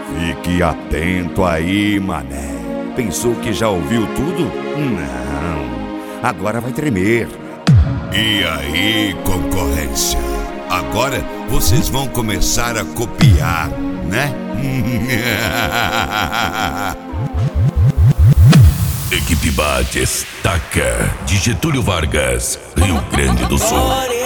Fique atento aí, mané. Pensou que já ouviu tudo? Não. Agora vai tremer. E aí, concorrência? Agora vocês vão começar a copiar, né? Equipe Batistaca, de Getúlio Vargas, Rio Grande do Sul.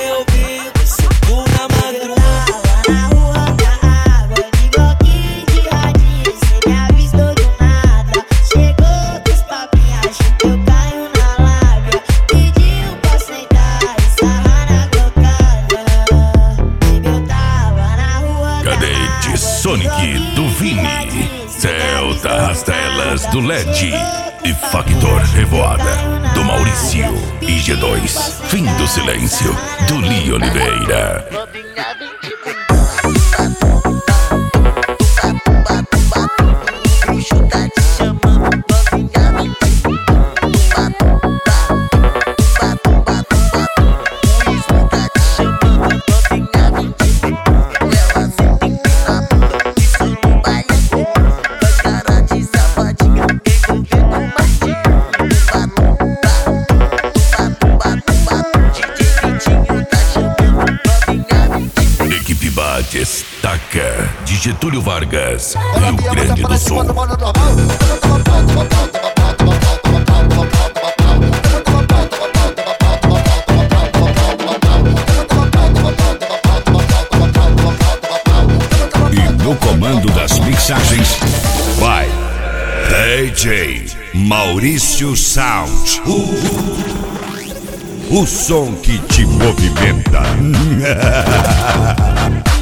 Cadete Sonic do Vini, Celta Rastelas do LED e Factor Revoada do Maurício e G2, Fim do Silêncio do Li Oliveira. Destaca de Getúlio Vargas, Rio Grande do Sul. E no comando das mixagens, vai DJ Maurício Sound. O som que te movimenta.